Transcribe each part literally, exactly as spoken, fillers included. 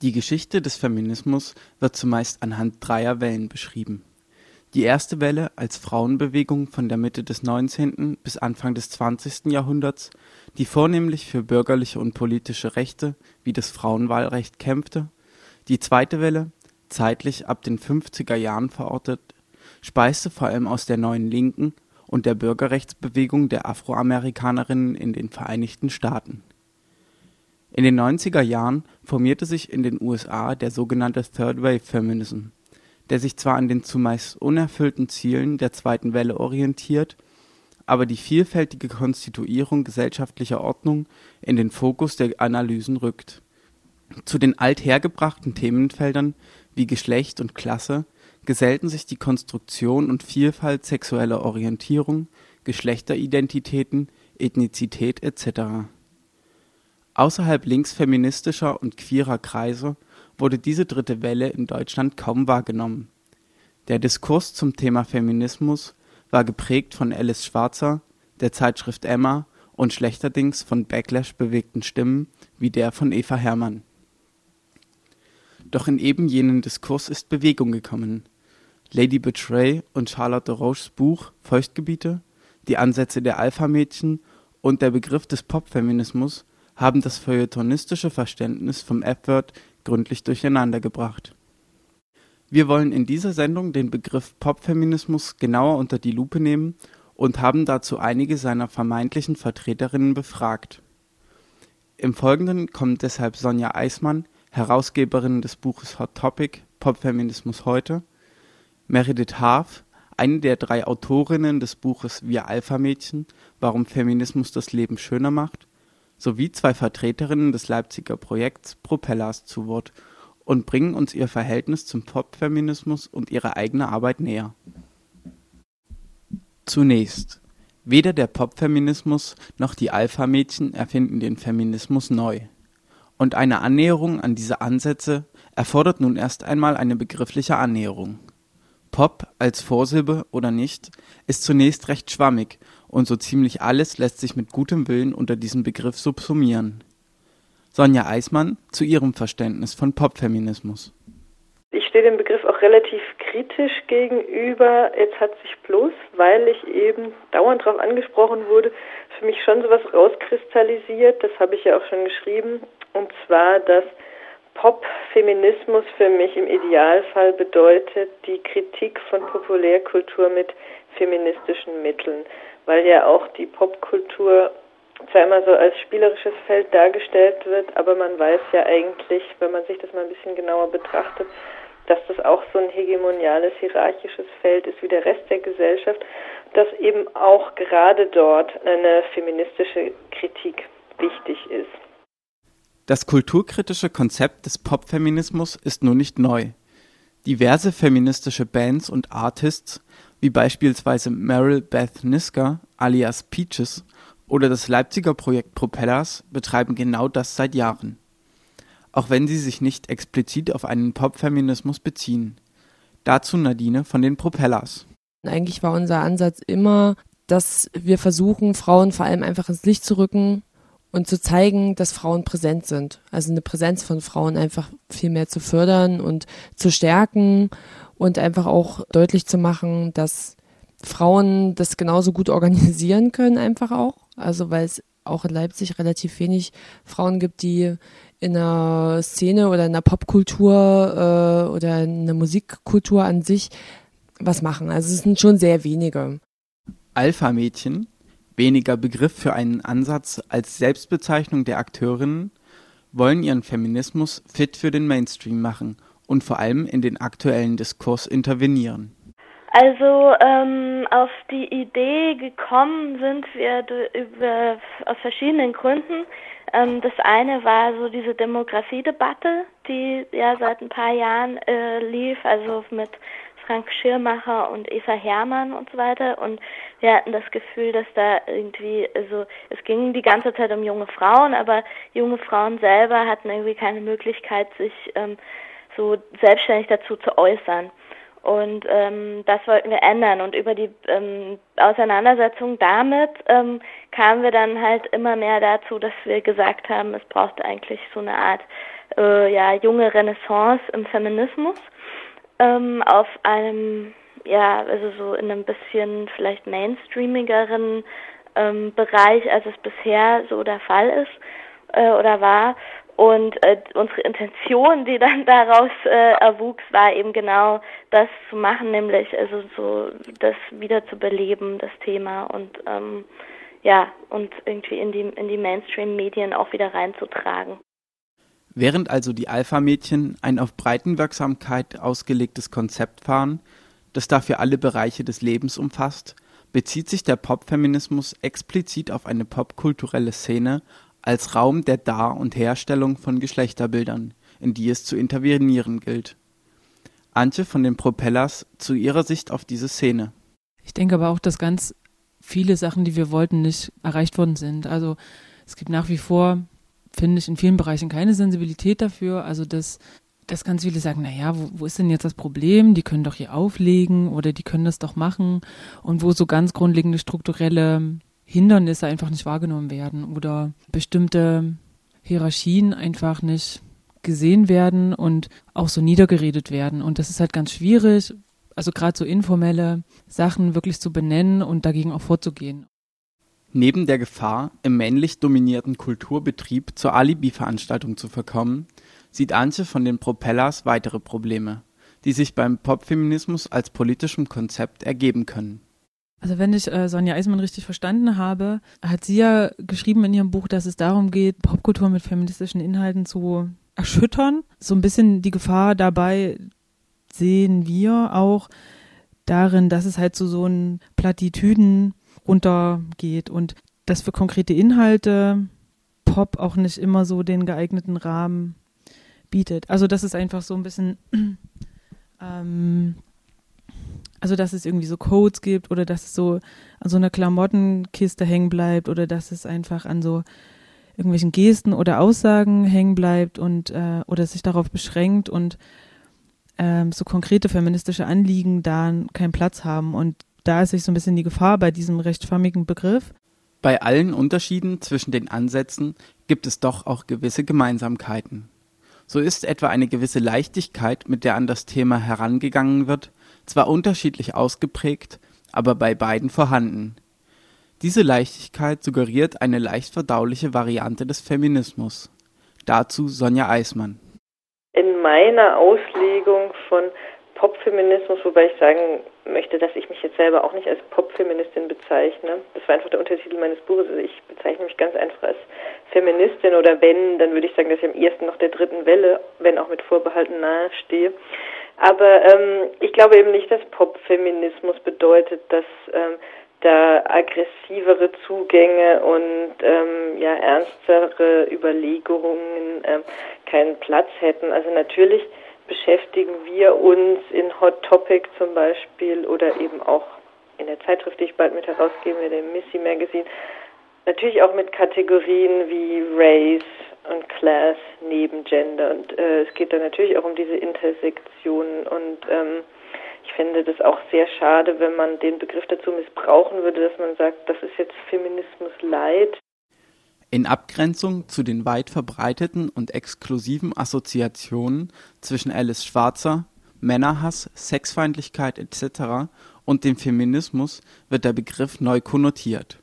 Die Geschichte des Feminismus wird zumeist anhand dreier Wellen beschrieben. Die erste Welle als Frauenbewegung von der Mitte des neunzehnten bis Anfang des zwanzigsten Jahrhunderts, die vornehmlich für bürgerliche und politische Rechte wie das Frauenwahlrecht kämpfte. Die zweite Welle, zeitlich ab den fünfziger Jahren verortet, speiste vor allem aus der Neuen Linken und der Bürgerrechtsbewegung der Afroamerikanerinnen in den Vereinigten Staaten. In den neunziger Jahren formierte sich in den U S A der sogenannte Third Wave Feminism, der sich zwar an den zumeist unerfüllten Zielen der zweiten Welle orientiert, aber die vielfältige Konstituierung gesellschaftlicher Ordnung in den Fokus der Analysen rückt. Zu den althergebrachten Themenfeldern wie Geschlecht und Klasse gesellten sich die Konstruktion und Vielfalt sexueller Orientierung, Geschlechteridentitäten, Ethnizität et cetera. Außerhalb linksfeministischer und queerer Kreise wurde diese dritte Welle in Deutschland kaum wahrgenommen. Der Diskurs zum Thema Feminismus war geprägt von Alice Schwarzer, der Zeitschrift Emma und schlechterdings von Backlash bewegten Stimmen wie der von Eva Herrmann. Doch in eben jenen Diskurs ist Bewegung gekommen. Lady Betray und Charlotte Roches Buch Feuchtgebiete, die Ansätze der Alpha-Mädchen und der Begriff des Popfeminismus haben das feuilletonistische Verständnis vom F-Word gründlich durcheinandergebracht. Wir wollen in dieser Sendung den Begriff Popfeminismus genauer unter die Lupe nehmen und haben dazu einige seiner vermeintlichen Vertreterinnen befragt. Im Folgenden kommt deshalb Sonja Eismann, Herausgeberin des Buches Hot Topic – Popfeminismus heute, Meredith Haaf, eine der drei Autorinnen des Buches Wir Alpha-Mädchen – Warum Feminismus das Leben schöner macht, sowie zwei Vertreterinnen des Leipziger Projekts Propellers zu Wort und bringen uns ihr Verhältnis zum Popfeminismus und ihre eigene Arbeit näher. Zunächst: Weder der Popfeminismus noch die Alpha-Mädchen erfinden den Feminismus neu. Und eine Annäherung an diese Ansätze erfordert nun erst einmal eine begriffliche Annäherung. Pop als Vorsilbe oder nicht ist zunächst recht schwammig und so ziemlich alles lässt sich mit gutem Willen unter diesen Begriff subsumieren. Sonja Eismann zu ihrem Verständnis von Popfeminismus. Ich stehe dem Begriff auch relativ kritisch gegenüber. Jetzt hat sich bloß, weil ich eben dauernd darauf angesprochen wurde, für mich schon sowas rauskristallisiert, das habe ich ja auch schon geschrieben, und zwar, dass Popfeminismus für mich im Idealfall bedeutet die Kritik von Populärkultur mit feministischen Mitteln, weil ja auch die Popkultur zwar immer so als spielerisches Feld dargestellt wird, aber man weiß ja eigentlich, wenn man sich das mal ein bisschen genauer betrachtet, dass das auch so ein hegemoniales, hierarchisches Feld ist wie der Rest der Gesellschaft, dass eben auch gerade dort eine feministische Kritik wichtig ist. Das kulturkritische Konzept des Popfeminismus ist nur nicht neu. Diverse feministische Bands und Artists, wie beispielsweise Meryl Beth Nisker alias Peaches oder das Leipziger Projekt Propellers, betreiben genau das seit Jahren. Auch wenn sie sich nicht explizit auf einen Popfeminismus beziehen. Dazu Nadine von den Propellers. Eigentlich war unser Ansatz immer, dass wir versuchen, Frauen vor allem einfach ins Licht zu rücken und zu zeigen, dass Frauen präsent sind. Also eine Präsenz von Frauen einfach viel mehr zu fördern und zu stärken und einfach auch deutlich zu machen, dass Frauen das genauso gut organisieren können einfach auch. Also weil es auch in Leipzig relativ wenig Frauen gibt, die in der Szene oder in der Popkultur äh, oder in der Musikkultur an sich was machen. Also es sind schon sehr wenige. Alpha-Mädchen, weniger Begriff für einen Ansatz als Selbstbezeichnung der Akteurinnen, wollen ihren Feminismus fit für den Mainstream machen und vor allem in den aktuellen Diskurs intervenieren. Also ähm, auf die Idee gekommen sind wir d- über, aus verschiedenen Gründen. Ähm, das eine war so diese Demografiedebatte, die ja seit ein paar Jahren äh, lief, also mit Frank Schirmacher und Eva Herrmann und so weiter, und wir hatten das Gefühl, dass da irgendwie, also es ging die ganze Zeit um junge Frauen, aber junge Frauen selber hatten irgendwie keine Möglichkeit, sich ähm, so selbstständig dazu zu äußern. Und ähm, das wollten wir ändern, und über die ähm, Auseinandersetzung damit ähm, kamen wir dann halt immer mehr dazu, dass wir gesagt haben, es braucht eigentlich so eine Art äh, ja, junge Renaissance im Feminismus ähm, auf einem, ja, also so in einem bisschen vielleicht mainstreamigeren ähm, Bereich, als es bisher so der Fall ist äh, oder war. Und äh, unsere Intention, die dann daraus äh, erwuchs, war eben genau das zu machen, nämlich also so das wieder zu beleben, das Thema, und ähm, ja, und irgendwie in die in die Mainstream-Medien auch wieder reinzutragen. Während also die Alpha-Mädchen ein auf Breitenwirksamkeit ausgelegtes Konzept fahren, das dafür alle Bereiche des Lebens umfasst, bezieht sich der Popfeminismus explizit auf eine popkulturelle Szene als Raum der Dar- und Herstellung von Geschlechterbildern, in die es zu intervenieren gilt. Antje von den Propellers zu ihrer Sicht auf diese Szene. Ich denke aber auch, dass ganz viele Sachen, die wir wollten, nicht erreicht worden sind. Also es gibt nach wie vor, finde ich, in vielen Bereichen keine Sensibilität dafür. Also dass, dass ganz viele sagen, naja, wo, wo ist denn jetzt das Problem? Die können doch hier auflegen oder die können das doch machen. Und wo so ganz grundlegende strukturelle Hindernisse einfach nicht wahrgenommen werden oder bestimmte Hierarchien einfach nicht gesehen werden und auch so niedergeredet werden. Und das ist halt ganz schwierig, also gerade so informelle Sachen wirklich zu benennen und dagegen auch vorzugehen. Neben der Gefahr, im männlich dominierten Kulturbetrieb zur Alibi-Veranstaltung zu verkommen, sieht Antje von den Propellers weitere Probleme, die sich beim Popfeminismus als politischem Konzept ergeben können. Also wenn ich äh, Sonja Eismann richtig verstanden habe, hat sie ja geschrieben in ihrem Buch, dass es darum geht, Popkultur mit feministischen Inhalten zu erschüttern. So ein bisschen die Gefahr dabei sehen wir auch darin, dass es halt zu so einen Plattitüden runtergeht und dass für konkrete Inhalte Pop auch nicht immer so den geeigneten Rahmen bietet. Also dass es einfach so ein bisschen ähm, Also, dass es irgendwie so Codes gibt oder dass es so an so einer Klamottenkiste hängen bleibt oder dass es einfach an so irgendwelchen Gesten oder Aussagen hängen bleibt und äh, oder sich darauf beschränkt und ähm, so konkrete feministische Anliegen da keinen Platz haben. Und da ist sich so ein bisschen die Gefahr bei diesem rechtförmigen Begriff. Bei allen Unterschieden zwischen den Ansätzen gibt es doch auch gewisse Gemeinsamkeiten. So ist etwa eine gewisse Leichtigkeit, mit der an das Thema herangegangen wird, zwar unterschiedlich ausgeprägt, aber bei beiden vorhanden. Diese Leichtigkeit suggeriert eine leicht verdauliche Variante des Feminismus. Dazu Sonja Eismann. In meiner Auslegung von Popfeminismus, wobei ich sagen möchte, dass ich mich jetzt selber auch nicht als Popfeministin bezeichne. Das war einfach der Untertitel meines Buches. Also ich bezeichne mich ganz einfach als Feministin, oder wenn, dann würde ich sagen, dass ich am ehesten noch der dritten Welle, wenn auch mit Vorbehalten, nahe stehe. Aber ähm, ich glaube eben nicht, dass Popfeminismus bedeutet, dass ähm, da aggressivere Zugänge und ähm, ja ernstere Überlegungen ähm, keinen Platz hätten. Also natürlich beschäftigen wir uns in Hot Topic zum Beispiel oder eben auch in der Zeitschrift, die ich bald mit herausgebe, dem Missy Magazine, natürlich auch mit Kategorien wie Race und Class neben Gender. Und äh, es geht dann natürlich auch um diese Intersektionen. Und ähm, ich fände das auch sehr schade, wenn man den Begriff dazu missbrauchen würde, dass man sagt, das ist jetzt Feminismus Light. In Abgrenzung zu den weit verbreiteten und exklusiven Assoziationen zwischen Alice Schwarzer, Männerhass, Sexfeindlichkeit et cetera und dem Feminismus wird der Begriff neu konnotiert.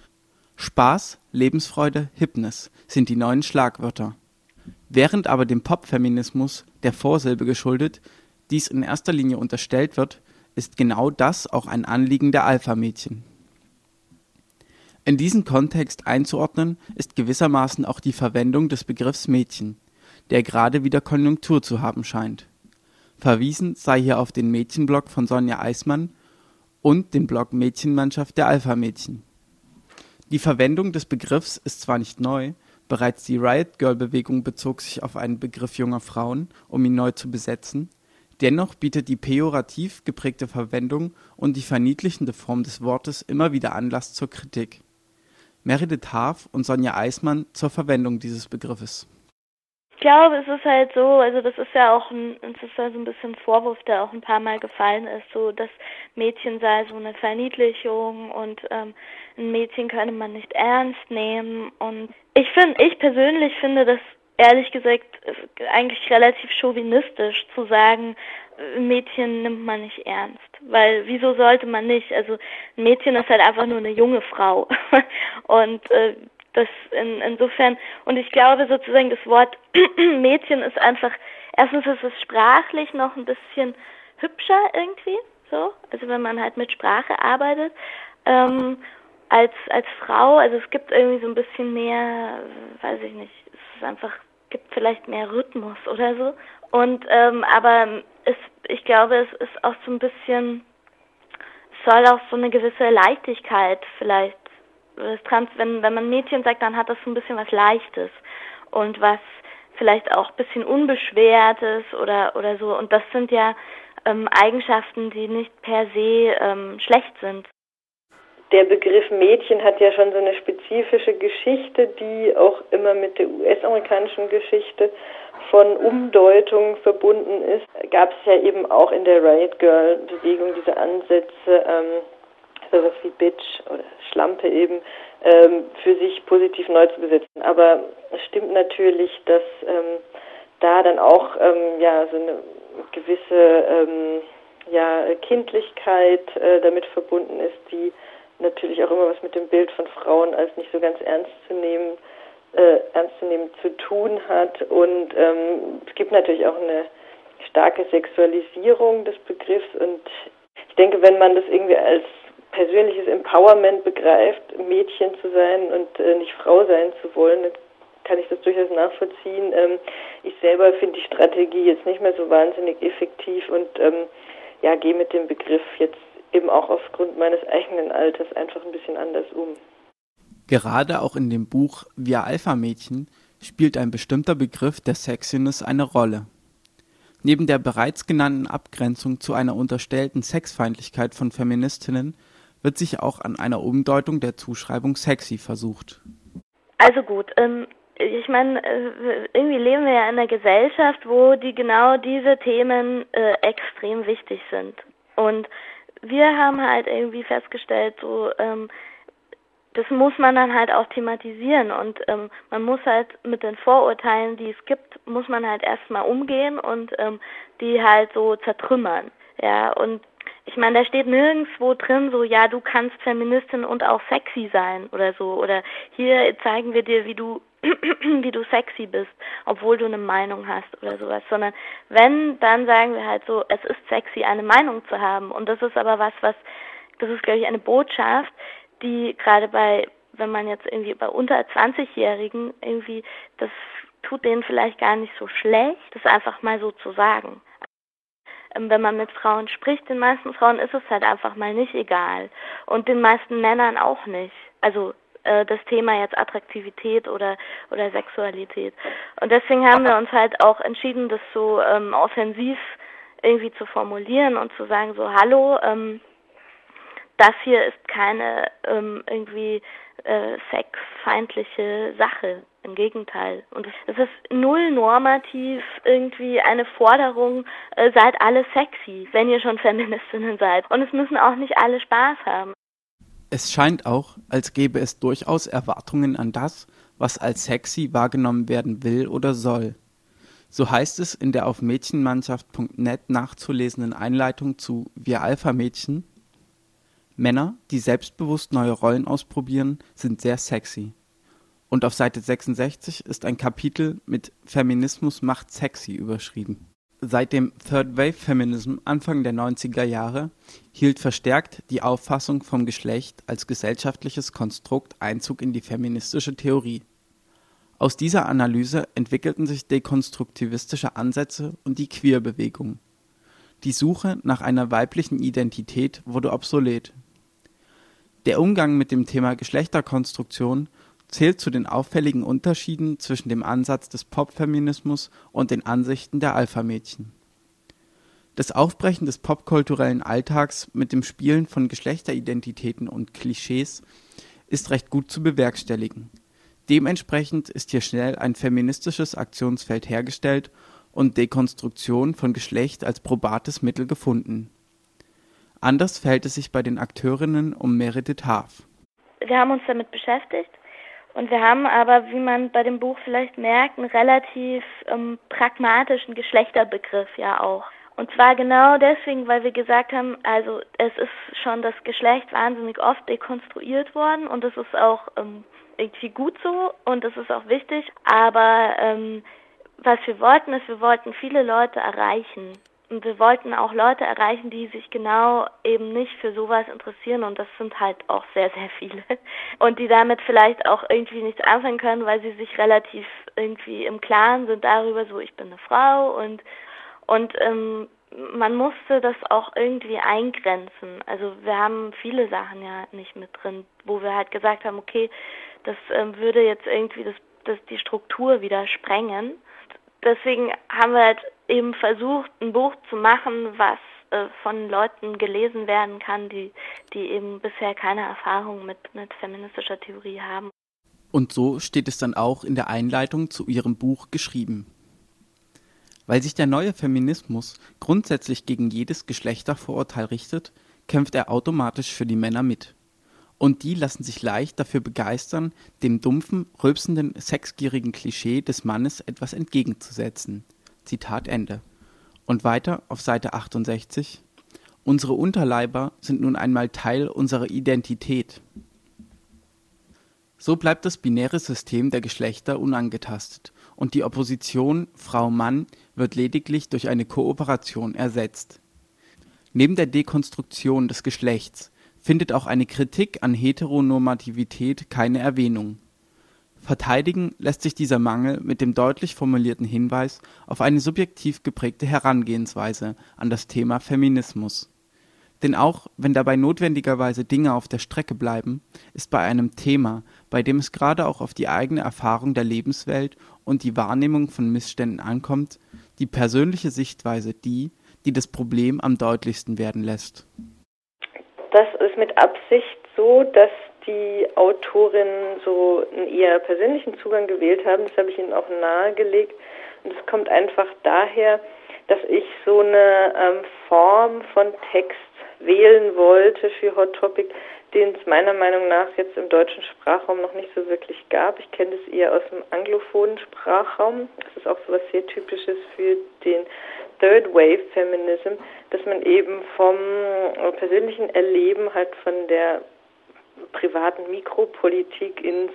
Spaß, Lebensfreude, Hipness sind die neuen Schlagwörter. Während aber dem Popfeminismus, der Vorsilbe geschuldet, dies in erster Linie unterstellt wird, ist genau das auch ein Anliegen der Alpha-Mädchen. In diesen Kontext einzuordnen ist gewissermaßen auch die Verwendung des Begriffs Mädchen, der gerade wieder Konjunktur zu haben scheint. Verwiesen sei hier auf den Mädchenblog von Sonja Eismann und den Blog Mädchenmannschaft der Alpha-Mädchen. Die Verwendung des Begriffs ist zwar nicht neu, bereits die Riot-Girl-Bewegung bezog sich auf einen Begriff junger Frauen, um ihn neu zu besetzen, dennoch bietet die pejorativ geprägte Verwendung und die verniedlichende Form des Wortes immer wieder Anlass zur Kritik. Meredith Haaf und Sonja Eismann zur Verwendung dieses Begriffes. Ich glaube, es ist halt so, also das ist ja auch ein, es ist ja so ein bisschen ein Vorwurf, der auch ein paar Mal gefallen ist, so das Mädchen sei so eine Verniedlichung und ähm, ein Mädchen könne man nicht ernst nehmen. Und ich finde, ich persönlich finde das ehrlich gesagt eigentlich relativ chauvinistisch zu sagen, ein Mädchen nimmt man nicht ernst. Weil wieso sollte man nicht? Also ein Mädchen ist halt einfach nur eine junge Frau. Und äh, das in, insofern, und ich glaube sozusagen, das Wort Mädchen ist einfach, erstens ist es sprachlich noch ein bisschen hübscher irgendwie, so, also wenn man halt mit Sprache arbeitet, ähm, als als Frau, also es gibt irgendwie so ein bisschen mehr, weiß ich nicht, es ist einfach, gibt vielleicht mehr Rhythmus oder so. Und ähm, aber es, ich glaube, es ist auch so ein bisschen, es soll auch so eine gewisse Leichtigkeit vielleicht, wenn wenn man Mädchen sagt, dann hat das so ein bisschen was Leichtes und was vielleicht auch ein bisschen Unbeschwertes oder oder so. Und das sind ja ähm, Eigenschaften, die nicht per se ähm, schlecht sind. Der Begriff Mädchen hat ja schon so eine spezifische Geschichte, die auch immer mit der U S-amerikanischen Geschichte von Umdeutung verbunden ist. Gab es ja eben auch in der Riot Girl-Bewegung diese Ansätze, ähm, sowas wie Bitch oder Schlampe eben, ähm, für sich positiv neu zu besetzen. Aber es stimmt natürlich, dass ähm, da dann auch ähm, ja so eine gewisse ähm, ja, Kindlichkeit äh, damit verbunden ist, die natürlich auch immer was mit dem Bild von Frauen als nicht so ganz ernst zu nehmen, äh, ernst zu nehmen zu tun hat. Und ähm, es gibt natürlich auch eine starke Sexualisierung des Begriffs. Und ich denke, wenn man das irgendwie als persönliches Empowerment begreift, Mädchen zu sein und äh, nicht Frau sein zu wollen, dann kann ich das durchaus nachvollziehen. Ähm, ich selber finde die Strategie jetzt nicht mehr so wahnsinnig effektiv und ähm, ja, gehe mit dem Begriff jetzt eben auch aufgrund meines eigenen Alters einfach ein bisschen anders um. Gerade auch in dem Buch Wir Alpha-Mädchen spielt ein bestimmter Begriff der Sexiness eine Rolle. Neben der bereits genannten Abgrenzung zu einer unterstellten Sexfeindlichkeit von Feministinnen wird sich auch an einer Umdeutung der Zuschreibung sexy versucht. Also gut, ähm, ich meine, äh, irgendwie leben wir ja in einer Gesellschaft, wo die genau diese Themen äh, extrem wichtig sind. Und wir haben halt irgendwie festgestellt, so ähm, das muss man dann halt auch thematisieren und ähm, man muss halt mit den Vorurteilen, die es gibt, muss man halt erstmal umgehen und ähm, die halt so zertrümmern. Ja, und ich meine, da steht nirgendwo drin so, ja, du kannst Feministin und auch sexy sein oder so. Oder hier zeigen wir dir, wie du wie du sexy bist, obwohl du eine Meinung hast oder sowas. Sondern wenn, dann sagen wir halt so, es ist sexy, eine Meinung zu haben. Und das ist aber was, was, das ist, glaube ich, eine Botschaft, die gerade bei, wenn man jetzt irgendwie bei unter zwanzigjährigen irgendwie, das tut denen vielleicht gar nicht so schlecht, das einfach mal so zu sagen. Wenn man mit Frauen spricht, den meisten Frauen ist es halt einfach mal nicht egal. Und den meisten Männern auch nicht. Also äh, das Thema jetzt Attraktivität oder oder Sexualität. Und deswegen haben wir uns halt auch entschieden, das so ähm, offensiv irgendwie zu formulieren und zu sagen so, hallo, ähm, das hier ist keine ähm, irgendwie äh, sexfeindliche Sache. Im Gegenteil. Und es ist null normativ irgendwie eine Forderung, äh, seid alle sexy, wenn ihr schon Feministinnen seid. Und es müssen auch nicht alle Spaß haben. Es scheint auch, als gäbe es durchaus Erwartungen an das, was als sexy wahrgenommen werden will oder soll. So heißt es in der auf mädchenmannschaft punkt net nachzulesenden Einleitung zu Wir Alpha-Mädchen: Männer, die selbstbewusst neue Rollen ausprobieren, sind sehr sexy. Und auf Seite sechsundsechzig ist ein Kapitel mit Feminismus macht sexy überschrieben. Seit dem Third Wave Feminism Anfang der neunziger Jahre hielt verstärkt die Auffassung vom Geschlecht als gesellschaftliches Konstrukt Einzug in die feministische Theorie. Aus dieser Analyse entwickelten sich dekonstruktivistische Ansätze und die Queer-Bewegung. Die Suche nach einer weiblichen Identität wurde obsolet. Der Umgang mit dem Thema Geschlechterkonstruktion zählt zu den auffälligen Unterschieden zwischen dem Ansatz des Popfeminismus und den Ansichten der Alpha-Mädchen. Das Aufbrechen des popkulturellen Alltags mit dem Spielen von Geschlechteridentitäten und Klischees ist recht gut zu bewerkstelligen. Dementsprechend ist hier schnell ein feministisches Aktionsfeld hergestellt und Dekonstruktion von Geschlecht als probates Mittel gefunden. Anders verhält es sich bei den Akteurinnen um Meredith Haaf. Wir haben uns damit beschäftigt Und wir haben aber, wie man bei dem Buch vielleicht merkt, einen relativ ähm, pragmatischen Geschlechterbegriff ja auch. Und zwar genau deswegen, weil wir gesagt haben, also es ist schon das Geschlecht wahnsinnig oft dekonstruiert worden und das ist auch ähm, irgendwie gut so und das ist auch wichtig. Aber ähm, was wir wollten, ist, wir wollten viele Leute erreichen. Und wir wollten auch Leute erreichen, die sich genau eben nicht für sowas interessieren und das sind halt auch sehr, sehr viele. Und die damit vielleicht auch irgendwie nichts anfangen können, weil sie sich relativ irgendwie im Klaren sind darüber, so ich bin eine Frau und und ähm, man musste das auch irgendwie eingrenzen. Also wir haben viele Sachen ja nicht mit drin, wo wir halt gesagt haben, okay, das ähm, würde jetzt irgendwie das, das die Struktur wieder sprengen. Deswegen haben wir halt eben versucht, ein Buch zu machen, was äh, von Leuten gelesen werden kann, die, die eben bisher keine Erfahrung mit, mit feministischer Theorie haben. Und so steht es dann auch in der Einleitung zu ihrem Buch geschrieben. Weil sich der neue Feminismus grundsätzlich gegen jedes Geschlechtervorurteil richtet, kämpft er automatisch für die Männer mit. Und die lassen sich leicht dafür begeistern, dem dumpfen, rülpsenden, sexgierigen Klischee des Mannes etwas entgegenzusetzen. Zitat Ende. Und weiter auf Seite achtundsechzig. Unsere Unterleiber sind nun einmal Teil unserer Identität. So bleibt das binäre System der Geschlechter unangetastet und die Opposition Frau-Mann wird lediglich durch eine Kooperation ersetzt. Neben der Dekonstruktion des Geschlechts findet auch eine Kritik an Heteronormativität keine Erwähnung. Verteidigen lässt sich dieser Mangel mit dem deutlich formulierten Hinweis auf eine subjektiv geprägte Herangehensweise an das Thema Feminismus. Denn auch wenn dabei notwendigerweise Dinge auf der Strecke bleiben, ist bei einem Thema, bei dem es gerade auch auf die eigene Erfahrung der Lebenswelt und die Wahrnehmung von Missständen ankommt, die persönliche Sichtweise die, die das Problem am deutlichsten werden lässt. Das ist mit Absicht so, dass die Autorinnen so einen eher persönlichen Zugang gewählt haben. Das habe ich ihnen auch nahegelegt. Und es kommt einfach daher, dass ich so eine ähm, Form von Text wählen wollte für Hot Topic, den es meiner Meinung nach jetzt im deutschen Sprachraum noch nicht so wirklich gab. Ich kenne das eher aus dem anglophonen Sprachraum. Das ist auch so was sehr Typisches für den Third Wave Feminism, dass man eben vom persönlichen Erleben halt von der privaten Mikropolitik ins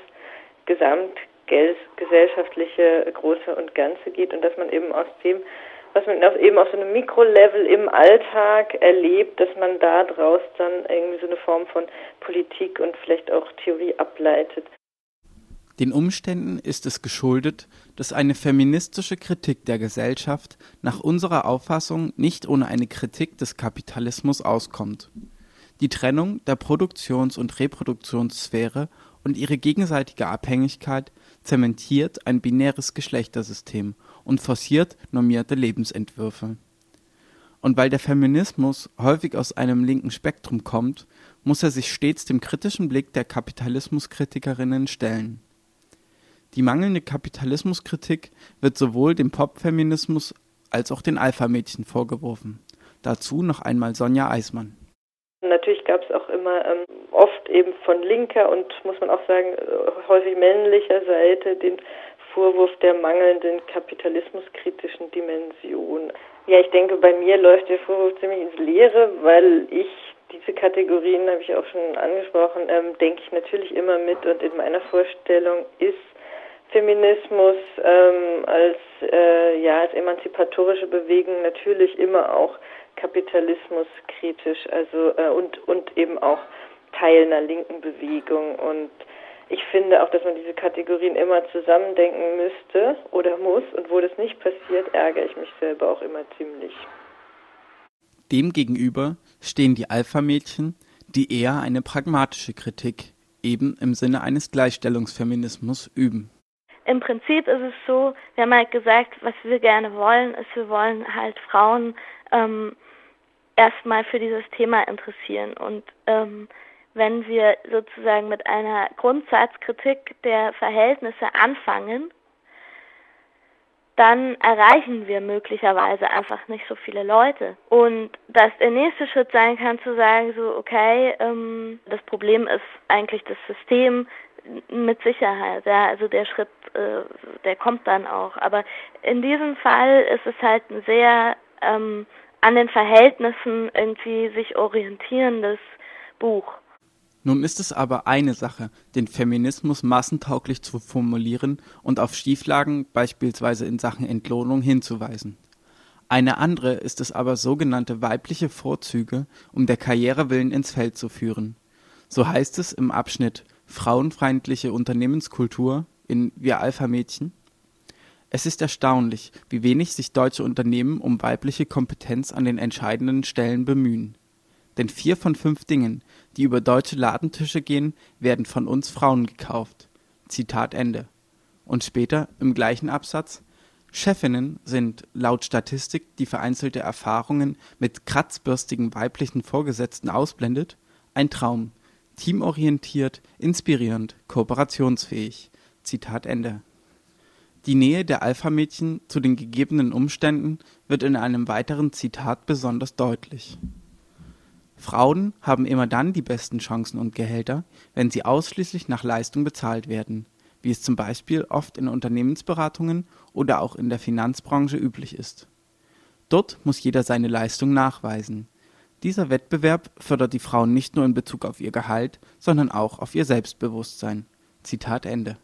gesamtgesellschaftliche Große und Ganze geht und dass man eben aus dem, was man auf, eben auf so einem Mikrolevel im Alltag erlebt, dass man da draus dann irgendwie so eine Form von Politik und vielleicht auch Theorie ableitet. Den Umständen ist es geschuldet, dass eine feministische Kritik der Gesellschaft nach unserer Auffassung nicht ohne eine Kritik des Kapitalismus auskommt. Die Trennung der Produktions- und Reproduktionssphäre und ihre gegenseitige Abhängigkeit zementiert ein binäres Geschlechtersystem und forciert normierte Lebensentwürfe. Und weil der Feminismus häufig aus einem linken Spektrum kommt, muss er sich stets dem kritischen Blick der Kapitalismuskritikerinnen stellen. Die mangelnde Kapitalismuskritik wird sowohl dem Popfeminismus als auch den Alpha-Mädchen vorgeworfen. Dazu noch einmal Sonja Eismann. Natürlich gab es auch immer ähm, oft eben von linker und, muss man auch sagen, häufig männlicher Seite den Vorwurf der mangelnden kapitalismuskritischen Dimension. Ja, ich denke, bei mir läuft der Vorwurf ziemlich ins Leere, weil ich diese Kategorien, habe ich auch schon angesprochen, ähm, denke ich natürlich immer mit und in meiner Vorstellung ist Feminismus ähm, als, äh, ja, als emanzipatorische Bewegung natürlich immer auch kapitalismuskritisch, also äh, und und eben auch Teil einer linken Bewegung. Und ich finde auch, dass man diese Kategorien immer zusammendenken müsste oder muss. Und wo das nicht passiert, ärgere ich mich selber auch immer ziemlich. Demgegenüber stehen die Alpha-Mädchen, die eher eine pragmatische Kritik, eben im Sinne eines Gleichstellungsfeminismus, üben. Im Prinzip ist es so, wir haben halt gesagt, was wir gerne wollen, ist, wir wollen halt Frauen ähm, erstmal für dieses Thema interessieren. Und ähm, wenn wir sozusagen mit einer Grundsatzkritik der Verhältnisse anfangen, dann erreichen wir möglicherweise einfach nicht so viele Leute. Und dass der nächste Schritt sein kann, zu sagen, so okay, ähm, das Problem ist eigentlich das System, mit Sicherheit, ja, also der Schritt, äh, der kommt dann auch. Aber in diesem Fall ist es halt ein sehr ähm, an den Verhältnissen irgendwie sich orientierendes Buch. Nun ist es aber eine Sache, den Feminismus massentauglich zu formulieren und auf Schieflagen, beispielsweise in Sachen Entlohnung, hinzuweisen. Eine andere ist es aber, sogenannte weibliche Vorzüge um der Karriere willen ins Feld zu führen. So heißt es im Abschnitt Frauenfeindliche Unternehmenskultur in Wir Alpha-Mädchen. Es ist erstaunlich, wie wenig sich deutsche Unternehmen um weibliche Kompetenz an den entscheidenden Stellen bemühen. Denn vier von fünf Dingen, die über deutsche Ladentische gehen, werden von uns Frauen gekauft. Zitat Ende. Und später im gleichen Absatz: Chefinnen sind laut Statistik, die vereinzelte Erfahrungen mit kratzbürstigen weiblichen Vorgesetzten ausblendet, ein Traum. Teamorientiert, inspirierend, kooperationsfähig. Zitat Ende. Die Nähe der Alpha-Mädchen zu den gegebenen Umständen wird in einem weiteren Zitat besonders deutlich. Frauen haben immer dann die besten Chancen und Gehälter, wenn sie ausschließlich nach Leistung bezahlt werden, wie es zum Beispiel oft in Unternehmensberatungen oder auch in der Finanzbranche üblich ist. Dort muss jeder seine Leistung nachweisen. Dieser Wettbewerb fördert die Frauen nicht nur in Bezug auf ihr Gehalt, sondern auch auf ihr Selbstbewusstsein. Zitat Ende.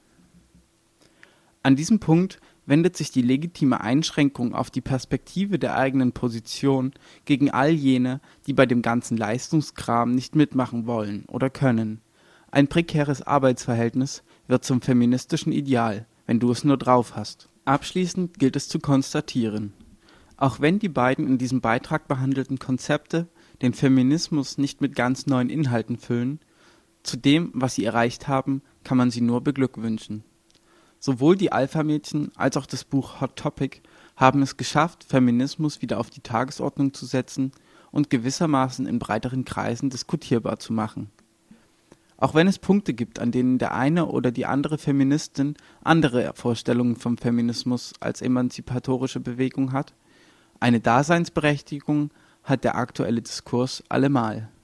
An diesem Punkt wendet sich die legitime Einschränkung auf die Perspektive der eigenen Position gegen all jene, die bei dem ganzen Leistungskram nicht mitmachen wollen oder können. Ein prekäres Arbeitsverhältnis wird zum feministischen Ideal, wenn du es nur drauf hast. Abschließend gilt es zu konstatieren: Auch wenn die beiden in diesem Beitrag behandelten Konzepte den Feminismus nicht mit ganz neuen Inhalten füllen, zu dem, was sie erreicht haben, kann man sie nur beglückwünschen. Sowohl die Alpha-Mädchen als auch das Buch Hot Topic haben es geschafft, Feminismus wieder auf die Tagesordnung zu setzen und gewissermaßen in breiteren Kreisen diskutierbar zu machen. Auch wenn es Punkte gibt, an denen der eine oder die andere Feministin andere Vorstellungen vom Feminismus als emanzipatorische Bewegung hat, eine Daseinsberechtigung hat der aktuelle Diskurs allemal.